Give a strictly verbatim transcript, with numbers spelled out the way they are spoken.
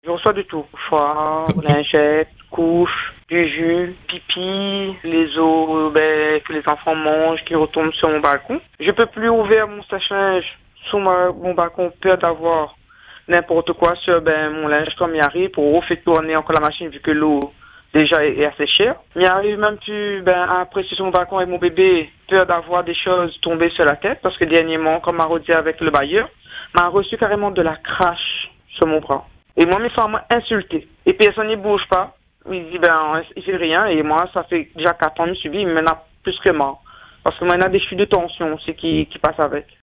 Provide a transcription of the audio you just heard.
Je reçois du tout. Choix, lingettes, couches, du jus, pipi, les eaux ben, que les enfants mangent qui retombent sur mon balcon. Je peux plus ouvrir mon sèche-linge sous ma, mon balcon, peur d'avoir n'importe quoi sur ben, mon linge comme il arrive pour refaire tourner encore la machine vu que l'eau déjà est, est assez chère. Il arrive même plus ben, après sur mon balcon avec mon bébé, peur d'avoir des choses tomber sur la tête parce que dernièrement, comme m'a redit avec le bailleur, m'a reçu carrément de la crache sur mon bras. Et moi, mes femmes m'ont insulté. Et personne n'y bouge pas. Il dit, ben, il fait rien. Et moi, ça fait déjà quatre ans que je subis, il m'en a plus que moi. Parce que maintenant, des chutes de tension aussi qui, qui passent avec.